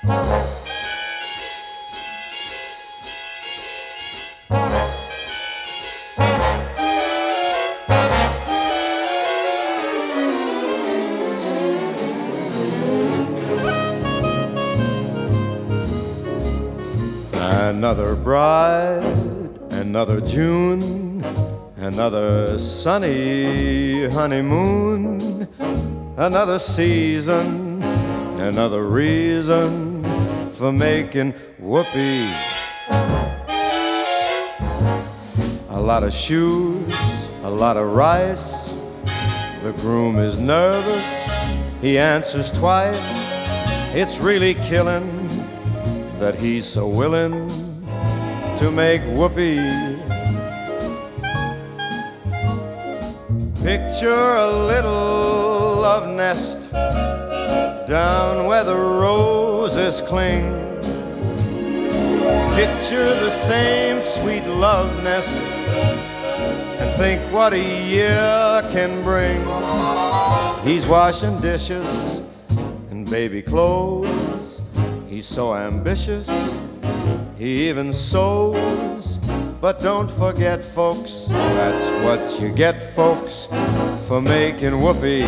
Another bride, another June, another sunny honeymoon, another season, another reason for making whoopee. A lot of shoes, a lot of rice. The groom is nervous, he answers twice. It's really killing that he's so willing to make whoopee. Picture a little love nest down where the roses cling. Picture the same sweet love nest and think what a year can bring. He's washing dishes and baby clothes. He's so ambitious, he even sews. But don't forget, folks, that's what you get, folks, for making whoopee.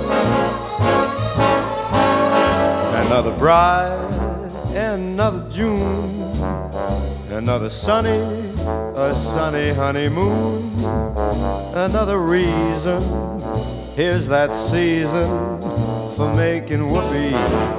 Another bride, another June, another a sunny honeymoon, another reason, here's that season for making whoopee.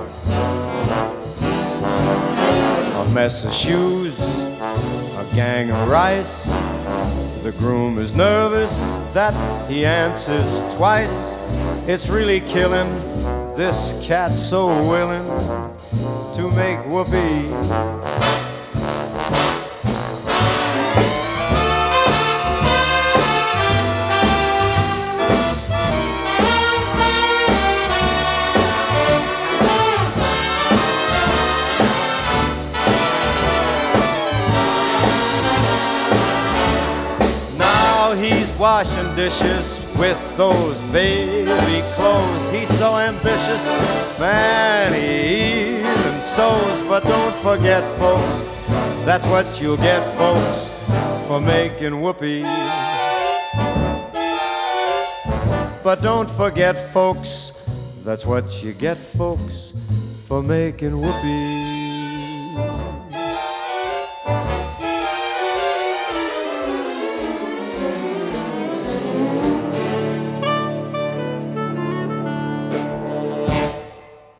A mess of shoes, a gang of rice. The groom is nervous that he answers twice. It's really killing, this cat's so willing to make whoopee. Washing dishes with those baby clothes. He's so ambitious, man, he even sews. But don't forget, folks, that's what you'll get, folks, for making whoopee. But don't forget, folks, that's what you get, folks, for making whoopee.